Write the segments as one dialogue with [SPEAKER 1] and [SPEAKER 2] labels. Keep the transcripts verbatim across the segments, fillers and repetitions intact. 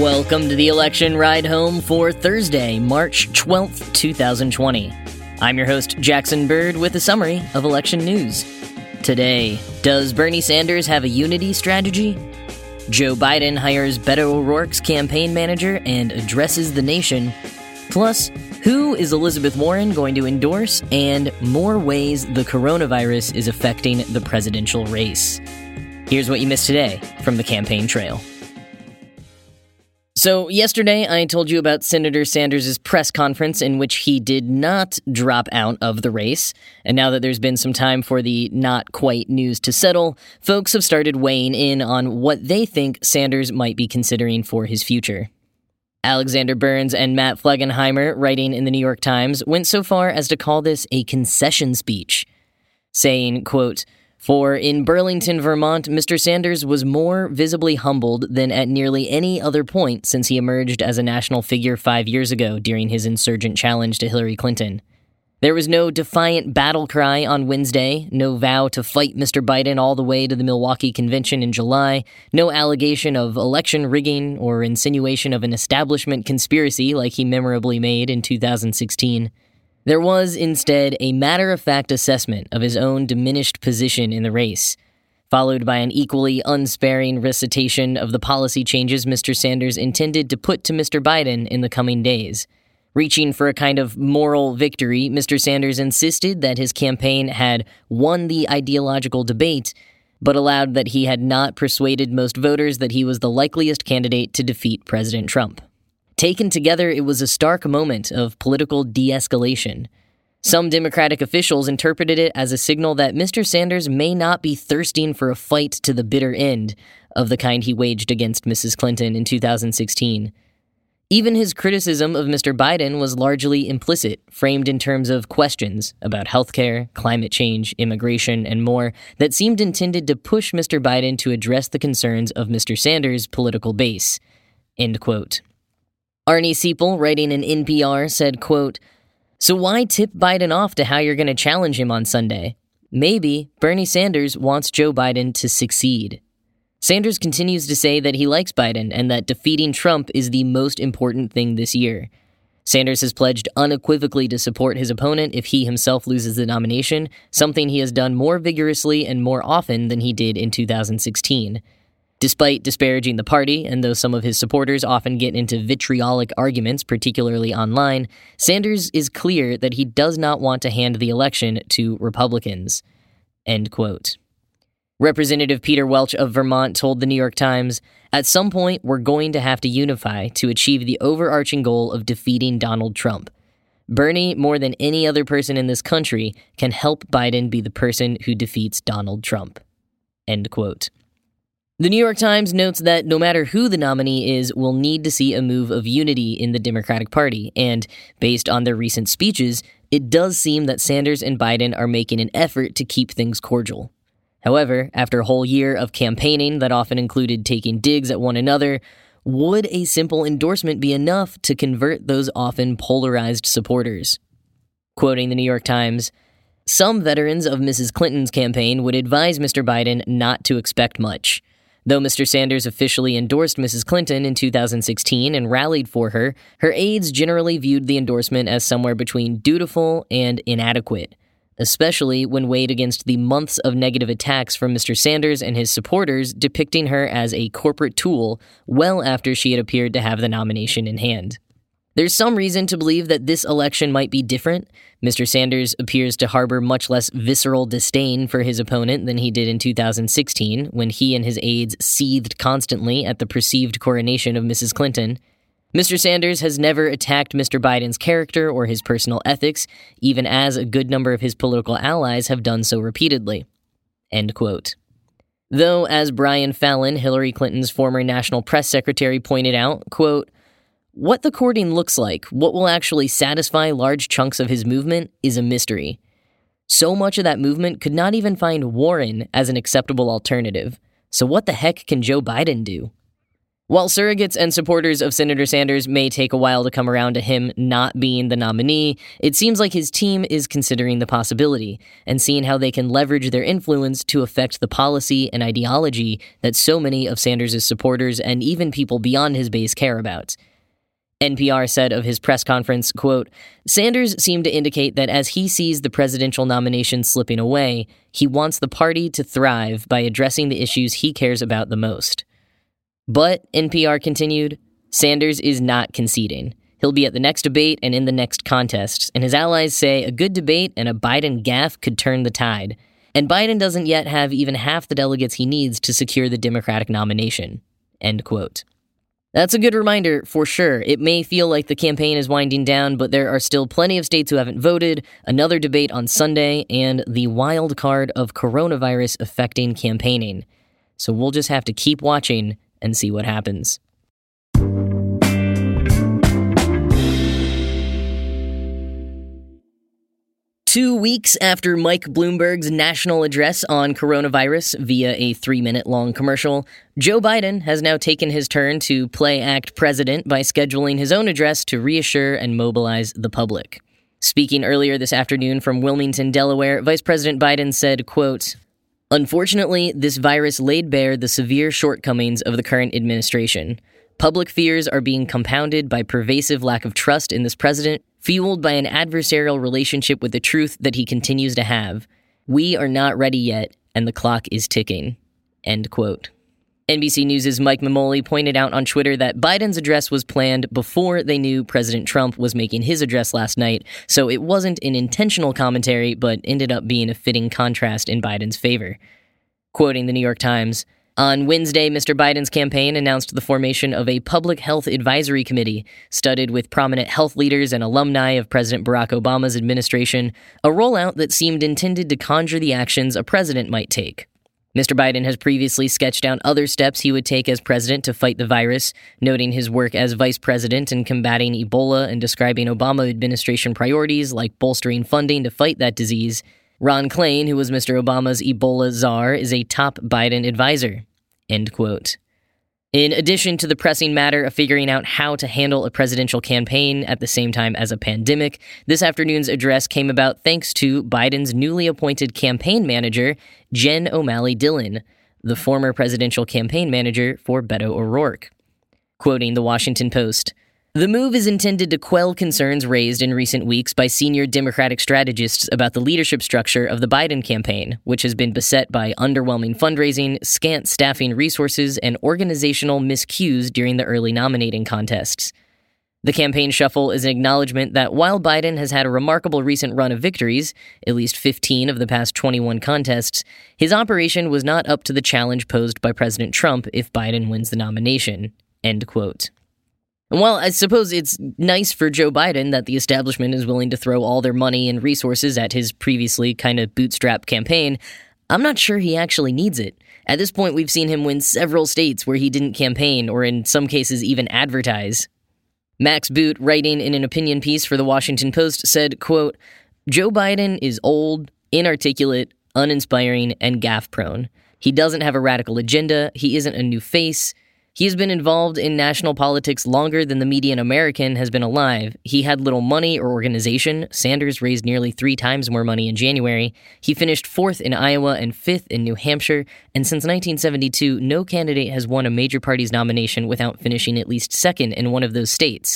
[SPEAKER 1] Welcome to the election ride home for Thursday, March twelfth, twenty twenty. I'm your host, Jackson Bird, with a summary of election news. Today, does Bernie Sanders have a unity strategy? Joe Biden hires Beto O'Rourke's campaign manager and addresses the nation. Plus, who is Elizabeth Warren going to endorse? And more ways the coronavirus is affecting the presidential race. Here's what you missed today from the campaign trail. So yesterday, I told you about Senator Sanders' press conference in which he did not drop out of the race. And now that there's been some time for the not quite news to settle, folks have started weighing in on what they think Sanders might be considering for his future. Alexander Burns and Matt Flegenheimer, writing in the New York Times, went so far as to call this a concession speech, saying, quote, "For in Burlington, Vermont, Mister Sanders was more visibly humbled than at nearly any other point since he emerged as a national figure five years ago during his insurgent challenge to Hillary Clinton. There was no defiant battle cry on Wednesday, no vow to fight Mister Biden all the way to the Milwaukee Convention in July, no allegation of election rigging or insinuation of an establishment conspiracy like he memorably made in two thousand sixteen. There was, instead, a matter-of-fact assessment of his own diminished position in the race, followed by an equally unsparing recitation of the policy changes Mister Sanders intended to put to Mister Biden in the coming days. Reaching for a kind of moral victory, Mister Sanders insisted that his campaign had won the ideological debate, but allowed that he had not persuaded most voters that he was the likeliest candidate to defeat President Trump. Taken together, it was a stark moment of political de-escalation. Some Democratic officials interpreted it as a signal that Mister Sanders may not be thirsting for a fight to the bitter end of the kind he waged against Missus Clinton in two thousand sixteen. Even his criticism of Mister Biden was largely implicit, framed in terms of questions about healthcare, climate change, immigration, and more that seemed intended to push Mister Biden to address the concerns of Mister Sanders' political base. End quote. Arnie Seipel, writing in N P R, said, quote, "So why tip Biden off to how you're going to challenge him on Sunday? Maybe Bernie Sanders wants Joe Biden to succeed." Sanders continues to say that he likes Biden and that defeating Trump is the most important thing this year. Sanders has pledged unequivocally to support his opponent if he himself loses the nomination, something he has done more vigorously and more often than he did in two thousand sixteen. Despite disparaging the party, and though some of his supporters often get into vitriolic arguments, particularly online, Sanders is clear that he does not want to hand the election to Republicans. End quote. Representative Peter Welch of Vermont told the New York Times, "At some point, we're going to have to unify to achieve the overarching goal of defeating Donald Trump. Bernie, more than any other person in this country, can help Biden be the person who defeats Donald Trump." End quote. The New York Times notes that no matter who the nominee is, we'll need to see a move of unity in the Democratic Party, and based on their recent speeches, it does seem that Sanders and Biden are making an effort to keep things cordial. However, after a whole year of campaigning that often included taking digs at one another, would a simple endorsement be enough to convert those often polarized supporters? Quoting the New York Times, "Some veterans of Missus Clinton's campaign would advise Mister Biden not to expect much. Though Mister Sanders officially endorsed Missus Clinton in two thousand sixteen and rallied for her, her aides generally viewed the endorsement as somewhere between dutiful and inadequate, especially when weighed against the months of negative attacks from Mister Sanders and his supporters depicting her as a corporate tool well after she had appeared to have the nomination in hand. There's some reason to believe that this election might be different. Mister Sanders appears to harbor much less visceral disdain for his opponent than he did in two thousand sixteen, when he and his aides seethed constantly at the perceived coronation of Missus Clinton. Mister Sanders has never attacked Mister Biden's character or his personal ethics, even as a good number of his political allies have done so repeatedly." End quote. Though, as Brian Fallon, Hillary Clinton's former national press secretary, pointed out, quote, "What the courting looks like, what will actually satisfy large chunks of his movement, is a mystery. So much of that movement could not even find Warren as an acceptable alternative. So what the heck can Joe Biden do?" While surrogates and supporters of Senator Sanders may take a while to come around to him not being the nominee, it seems like his team is considering the possibility and seeing how they can leverage their influence to affect the policy and ideology that so many of Sanders' supporters and even people beyond his base care about. N P R said of his press conference, quote, "Sanders seemed to indicate that as he sees the presidential nomination slipping away, he wants the party to thrive by addressing the issues he cares about the most." But, N P R continued, Sanders is not conceding. He'll be at the next debate and in the next contests, and his allies say a good debate and a Biden gaffe could turn the tide. And Biden doesn't yet have even half the delegates he needs to secure the Democratic nomination. End quote. That's a good reminder, for sure. It may feel like the campaign is winding down, but there are still plenty of states who haven't voted, another debate on Sunday, and the wild card of coronavirus affecting campaigning. So we'll just have to keep watching and see what happens. Two weeks after Mike Bloomberg's national address on coronavirus via a three-minute-long commercial, Joe Biden has now taken his turn to play act president by scheduling his own address to reassure and mobilize the public. Speaking earlier this afternoon from Wilmington, Delaware, Vice President Biden said, quote, "Unfortunately, this virus laid bare the severe shortcomings of the current administration. Public fears are being compounded by pervasive lack of trust in this president, fueled by an adversarial relationship with the truth that he continues to have. We are not ready yet, and the clock is ticking." End quote. N B C News' Mike Mamoli pointed out on Twitter that Biden's address was planned before they knew President Trump was making his address last night, so it wasn't an intentional commentary, but ended up being a fitting contrast in Biden's favor. Quoting the New York Times, "On Wednesday, Mister Biden's campaign announced the formation of a public health advisory committee studded with prominent health leaders and alumni of President Barack Obama's administration, a rollout that seemed intended to conjure the actions a president might take. Mister Biden has previously sketched out other steps he would take as president to fight the virus, noting his work as vice president in combating Ebola and describing Obama administration priorities like bolstering funding to fight that disease. Ron Klain, who was Mister Obama's Ebola czar, is a top Biden advisor." End quote. In addition to the pressing matter of figuring out how to handle a presidential campaign at the same time as a pandemic, this afternoon's address came about thanks to Biden's newly appointed campaign manager, Jen O'Malley Dillon, the former presidential campaign manager for Beto O'Rourke. Quoting the Washington Post, "The move is intended to quell concerns raised in recent weeks by senior Democratic strategists about the leadership structure of the Biden campaign, which has been beset by underwhelming fundraising, scant staffing resources, and organizational miscues during the early nominating contests. The campaign shuffle is an acknowledgement that while Biden has had a remarkable recent run of victories, at least fifteen of the past twenty-one contests, his operation was not up to the challenge posed by President Trump if Biden wins the nomination." End quote. And while I suppose it's nice for Joe Biden that the establishment is willing to throw all their money and resources at his previously kind of bootstrap campaign, I'm not sure he actually needs it. At this point, we've seen him win several states where he didn't campaign or in some cases even advertise. Max Boot, writing in an opinion piece for the Washington Post, said, quote, "Joe Biden is old, inarticulate, uninspiring, and gaffe-prone. He doesn't have a radical agenda. He isn't a new face. He has been involved in national politics longer than the median American has been alive. He had little money or organization. Sanders raised nearly three times more money in January. He finished fourth in Iowa and fifth in New Hampshire. And since nineteen seventy-two, no candidate has won a major party's nomination without finishing at least second in one of those states.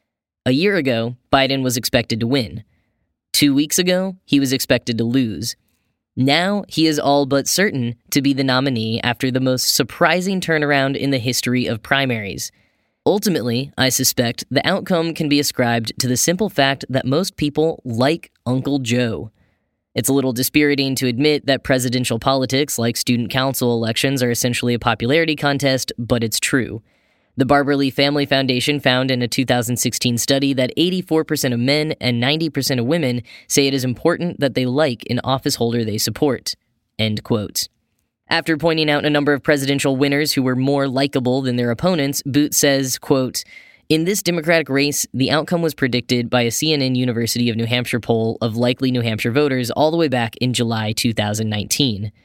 [SPEAKER 1] A year ago, Biden was expected to win. Two weeks ago, he was expected to lose. Now, he is all but certain to be the nominee after the most surprising turnaround in the history of primaries. Ultimately, I suspect the outcome can be ascribed to the simple fact that most people like Uncle Joe. It's a little dispiriting to admit that presidential politics, like student council elections, are essentially a popularity contest, but it's true. The Barbara Lee Family Foundation found in a two thousand sixteen study that eighty-four percent of men and ninety percent of women say it is important that they like an office holder they support. End quote. After pointing out a number of presidential winners who were more likable than their opponents, Boot says, quote, "In this Democratic race, the outcome was predicted by a C N N University of New Hampshire poll of likely New Hampshire voters all the way back in July two thousand nineteen.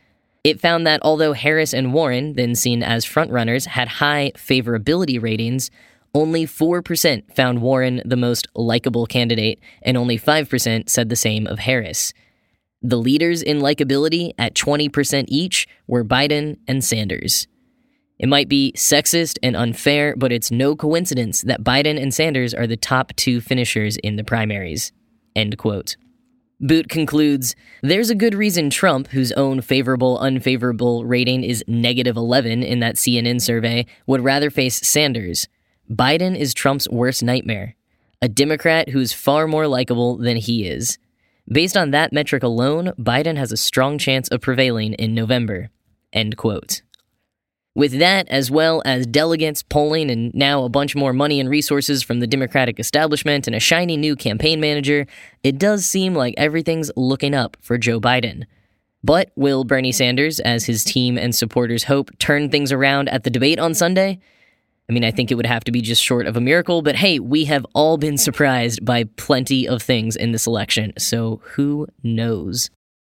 [SPEAKER 1] It found that although Harris and Warren, then seen as frontrunners, had high favorability ratings, only four percent found Warren the most likable candidate, and only five percent said the same of Harris. The leaders in likability at twenty percent each were Biden and Sanders. It might be sexist and unfair, but it's no coincidence that Biden and Sanders are the top two finishers in the primaries. End quote. Boot concludes, there's a good reason Trump, whose own favorable-unfavorable rating is negative eleven in that C N N survey, would rather face Sanders. Biden is Trump's worst nightmare, a Democrat who's far more likable than he is. Based on that metric alone, Biden has a strong chance of prevailing in November. End quote. With that, as well as delegates, polling, and now a bunch more money and resources from the Democratic establishment and a shiny new campaign manager, it does seem like everything's looking up for Joe Biden. But will Bernie Sanders, as his team and supporters hope, turn things around at the debate on Sunday? I mean, I think it would have to be just short of a miracle, but hey, we have all been surprised by plenty of things in this election, so who knows?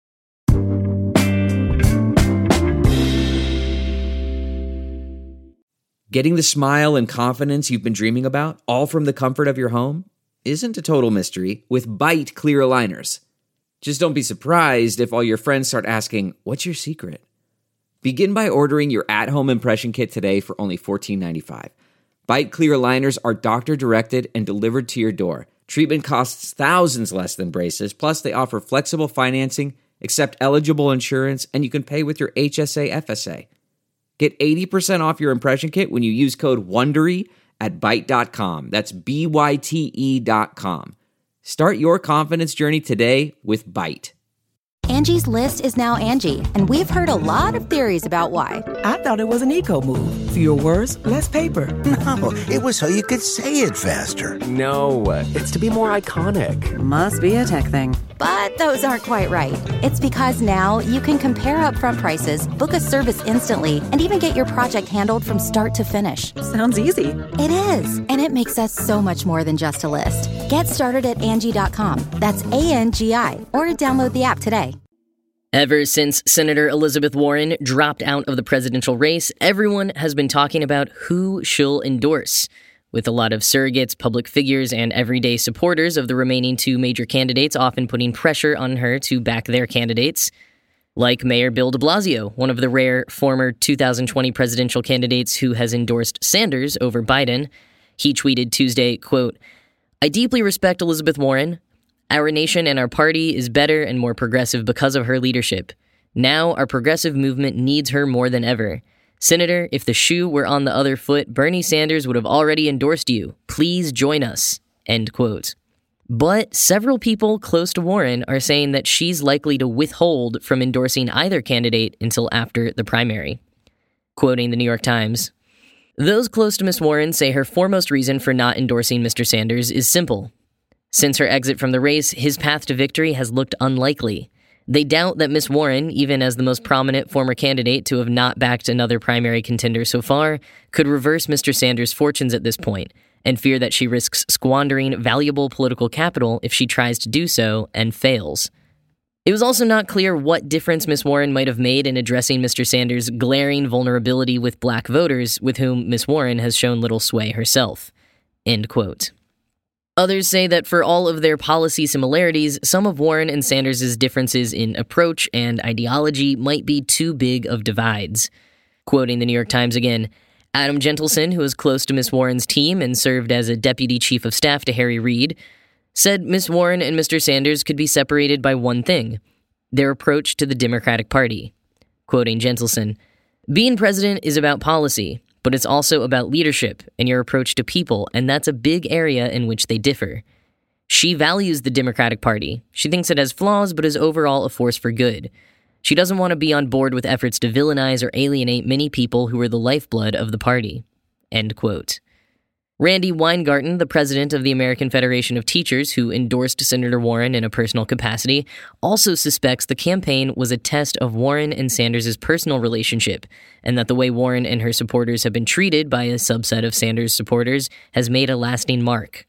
[SPEAKER 2] Getting the smile and confidence you've been dreaming about, all from the comfort of your home, isn't a total mystery with Byte clear aligners. Just don't be surprised if all your friends start asking, what's your secret? Begin by ordering your at-home impression kit today for only fourteen ninety-five. Byte clear aligners are doctor-directed and delivered to your door. Treatment costs thousands less than braces, plus they offer flexible financing, accept eligible insurance, and you can pay with your H S A F S A. Get eighty percent off your impression kit when you use code WONDERY at byte dot com. That's B Y T E dot com. Start your confidence journey today with Byte.
[SPEAKER 3] Angie's List is now Angie, and we've heard a lot of theories about why.
[SPEAKER 4] I thought it was an eco move. Fewer words, less paper.
[SPEAKER 5] No, it was so you could say it faster.
[SPEAKER 6] No, it's to be more iconic.
[SPEAKER 7] Must be a tech thing.
[SPEAKER 3] But those aren't quite right. It's because now you can compare upfront prices, book a service instantly, and even get your project handled from start to finish.
[SPEAKER 7] Sounds easy.
[SPEAKER 3] It is, and it makes us so much more than just a list. Get started at Angie dot com. That's A N G I, or download the app today.
[SPEAKER 1] Ever since Senator Elizabeth Warren dropped out of the presidential race, everyone has been talking about who she'll endorse, with a lot of surrogates, public figures, and everyday supporters of the remaining two major candidates often putting pressure on her to back their candidates. Like Mayor Bill de Blasio, one of the rare former two thousand twenty presidential candidates who has endorsed Sanders over Biden. He tweeted Tuesday, quote, "I deeply respect Elizabeth Warren. Our nation and our party is better and more progressive because of her leadership. Now our progressive movement needs her more than ever. Senator, if the shoe were on the other foot, Bernie Sanders would have already endorsed you. Please join us." End quote. But several people close to Warren are saying that she's likely to withhold from endorsing either candidate until after the primary. Quoting the New York Times, "Those close to Miz Warren say her foremost reason for not endorsing Mister Sanders is simple. Since her exit from the race, his path to victory has looked unlikely. They doubt that Miz Warren, even as the most prominent former candidate to have not backed another primary contender so far, could reverse Mister Sanders' fortunes at this point, and fear that she risks squandering valuable political capital if she tries to do so and fails." It was also not clear what difference Miz Warren might have made in addressing Mister Sanders' glaring vulnerability with black voters, with whom Miz Warren has shown little sway herself. End quote. Others say that for all of their policy similarities, some of Warren and Sanders' differences in approach and ideology might be too big of divides. Quoting the New York Times again, Adam Gentleson, who is close to Miz Warren's team and served as a deputy chief of staff to Harry Reid, said Miz Warren and Mister Sanders could be separated by one thing: their approach to the Democratic Party. Quoting Gentleson, "Being president is about policy, but it's also about leadership and your approach to people, and that's a big area in which they differ. She values the Democratic Party. She thinks it has flaws, but is overall a force for good. She doesn't want to be on board with efforts to villainize or alienate many people who are the lifeblood of the party." End quote. Randy Weingarten, the president of the American Federation of Teachers, who endorsed Senator Warren in a personal capacity, also suspects the campaign was a test of Warren and Sanders' personal relationship, and that the way Warren and her supporters have been treated by a subset of Sanders' supporters has made a lasting mark.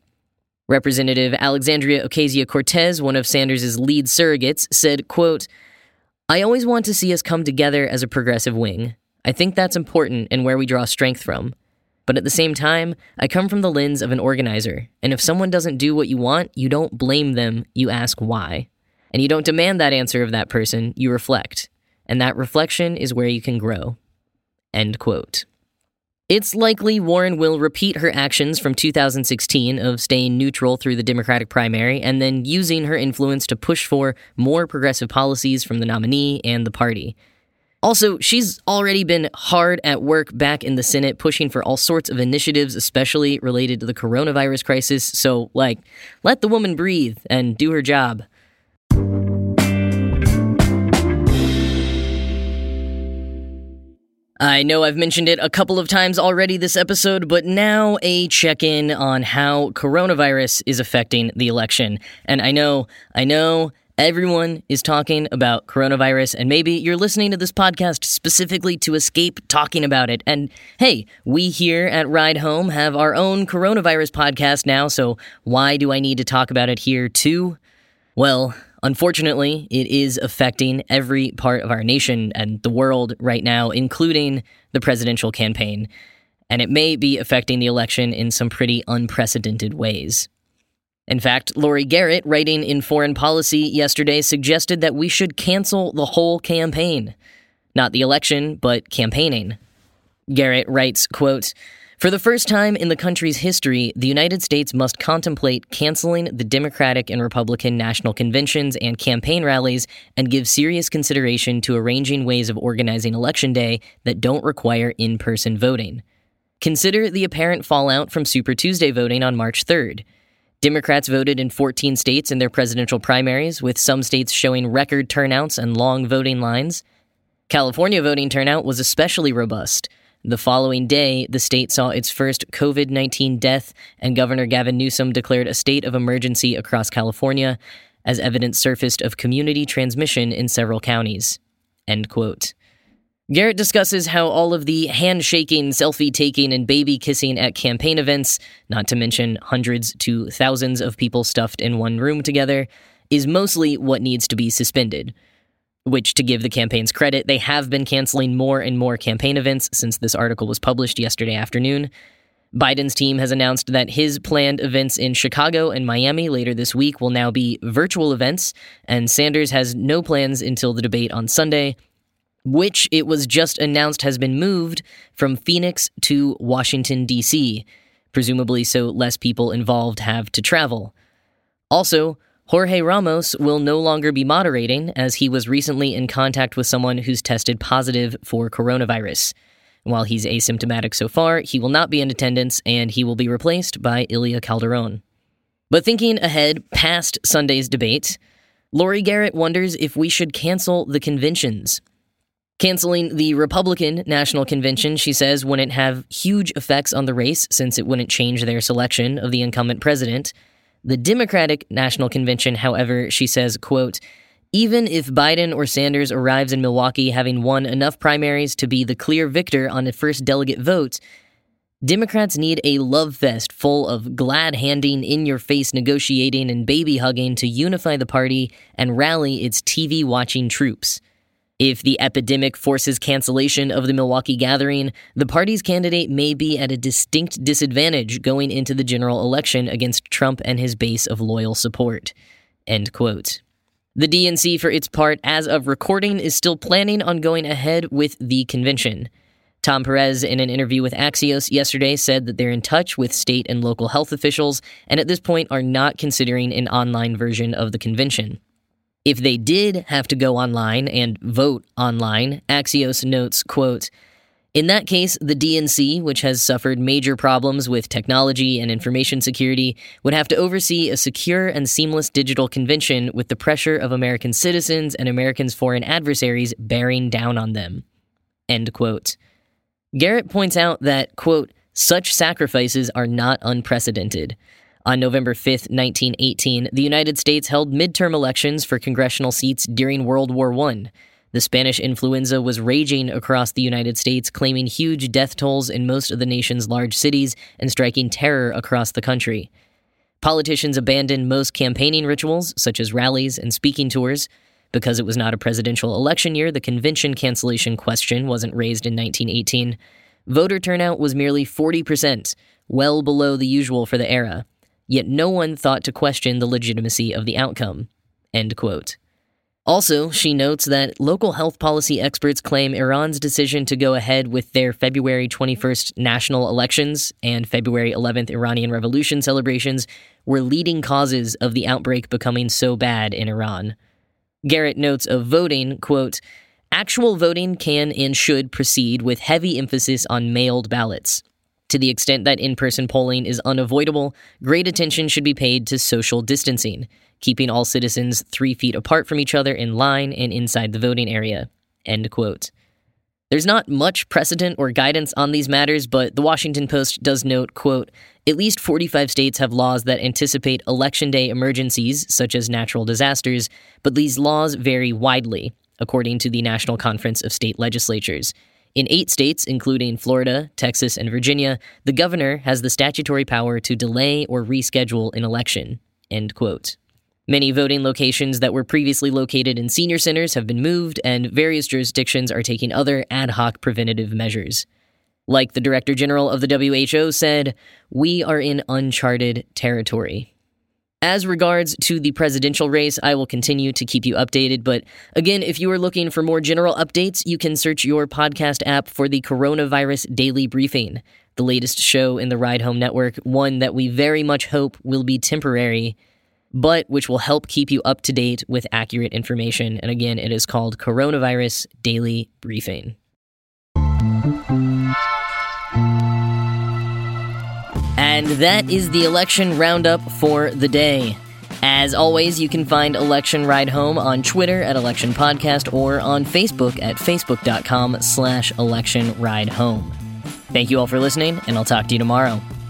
[SPEAKER 1] Representative Alexandria Ocasio-Cortez, one of Sanders' lead surrogates, said, quote, I always want to see us come together as a progressive wing. I think that's important and where we draw strength from. But at the same time, I come from the lens of an organizer, and if someone doesn't do what you want, you don't blame them, you ask why. And you don't demand that answer of that person, you reflect. And that reflection is where you can grow. End quote. It's likely Warren will repeat her actions from two thousand sixteen of staying neutral through the Democratic primary and then using her influence to push for more progressive policies from the nominee and the party. Also, she's already been hard at work back in the Senate pushing for all sorts of initiatives, especially related to the coronavirus crisis, so, like, let the woman breathe and do her job. I know I've mentioned it a couple of times already this episode, but now a check-in on how coronavirus is affecting the election. And I know, I know, everyone is talking about coronavirus, and maybe you're listening to this podcast specifically to escape talking about it. And hey, we here at Ride Home have our own coronavirus podcast now, so why do I need to talk about it here too? Well, unfortunately, it is affecting every part of our nation and the world right now, including the presidential campaign. And it may be affecting the election in some pretty unprecedented ways. In fact, Laurie Garrett, writing in Foreign Policy yesterday, suggested that we should cancel the whole campaign. Not the election, but campaigning. Garrett writes, quote, "For the first time in the country's history, the United States must contemplate canceling the Democratic and Republican national conventions and campaign rallies and give serious consideration to arranging ways of organizing Election Day that don't require in-person voting. Consider the apparent fallout from Super Tuesday voting on March third. Democrats voted in fourteen states in their presidential primaries, with some states showing record turnouts and long voting lines. California voting turnout was especially robust. The following day, the state saw its first covid nineteen death, and Governor Gavin Newsom declared a state of emergency across California as evidence surfaced of community transmission in several counties." End quote. Garrett discusses how all of the handshaking, selfie-taking, and baby-kissing at campaign events, not to mention hundreds to thousands of people stuffed in one room together, is mostly what needs to be suspended. Which, to give the campaigns credit, they have been canceling more and more campaign events since this article was published yesterday afternoon. Biden's team has announced that his planned events in Chicago and Miami later this week will now be virtual events, and Sanders has no plans until the debate on Sunday, which it was just announced has been moved from Phoenix to Washington, D C, presumably so less people involved have to travel. Also, Jorge Ramos will no longer be moderating, as he was recently in contact with someone who's tested positive for coronavirus. While he's asymptomatic so far, he will not be in attendance, and he will be replaced by Ilia Calderon. But thinking ahead past Sunday's debate, Laurie Garrett wonders if we should cancel the conventions. Canceling the Republican National Convention, she says, wouldn't have huge effects on the race since it wouldn't change their selection of the incumbent president. The Democratic National Convention, however, she says, quote, "Even if Biden or Sanders arrives in Milwaukee having won enough primaries to be the clear victor on the first delegate vote, Democrats need a love fest full of glad-handing, in-your-face negotiating, and baby-hugging to unify the party and rally its T V-watching troops. If the epidemic forces cancellation of the Milwaukee gathering, the party's candidate may be at a distinct disadvantage going into the general election against Trump and his base of loyal support." End quote. The D N C, for its part, as of recording, is still planning on going ahead with the convention. Tom Perez, in an interview with Axios yesterday, said that they're in touch with state and local health officials and at this point are not considering an online version of the convention. If they did have to go online and vote online, Axios notes, quote, "In that case, the D N C, which has suffered major problems with technology and information security, would have to oversee a secure and seamless digital convention with the pressure of American citizens and Americans' foreign adversaries bearing down on them." End quote. Garrett points out that, quote, "Such sacrifices are not unprecedented. On November fifth, nineteen eighteen, the United States held midterm elections for congressional seats during World War One. The Spanish influenza was raging across the United States, claiming huge death tolls in most of the nation's large cities and striking terror across the country. Politicians abandoned most campaigning rituals, such as rallies and speaking tours. Because it was not a presidential election year, the convention cancellation question wasn't raised in nineteen eighteen. Voter turnout was merely forty percent, well below the usual for the era. Yet no one thought to question the legitimacy of the outcome. End quote. Also, she notes that local health policy experts claim Iran's decision to go ahead with their February twenty-first national elections and February eleventh Iranian Revolution celebrations were leading causes of the outbreak becoming so bad in Iran. Garrett notes of voting, quote, "Actual voting can and should proceed with heavy emphasis on mailed ballots. To the extent that in-person polling is unavoidable, great attention should be paid to social distancing, keeping all citizens three feet apart from each other in line and inside the voting area." End quote. There's not much precedent or guidance on these matters, but the Washington Post does note, quote, "At least forty-five states have laws that anticipate election day emergencies, such as natural disasters, but these laws vary widely, according to the National Conference of State Legislatures. In eight states, including Florida, Texas, and Virginia, the governor has the statutory power to delay or reschedule an election." End quote. Many voting locations that were previously located in senior centers have been moved, and various jurisdictions are taking other ad hoc preventative measures. Like the Director General of the W H O said, "We are in uncharted territory." As regards to the presidential race, I will continue to keep you updated, but again, if you are looking for more general updates, you can search your podcast app for the Coronavirus Daily Briefing, the latest show in the Ride Home Network, one that we very much hope will be temporary, but which will help keep you up to date with accurate information. And again, it is called Coronavirus Daily Briefing. And that is the election roundup for the day. As always, you can find Election Ride Home on Twitter at Election Podcast or on Facebook at facebook.com slash Election Ride Home. Thank you all for listening, and I'll talk to you tomorrow.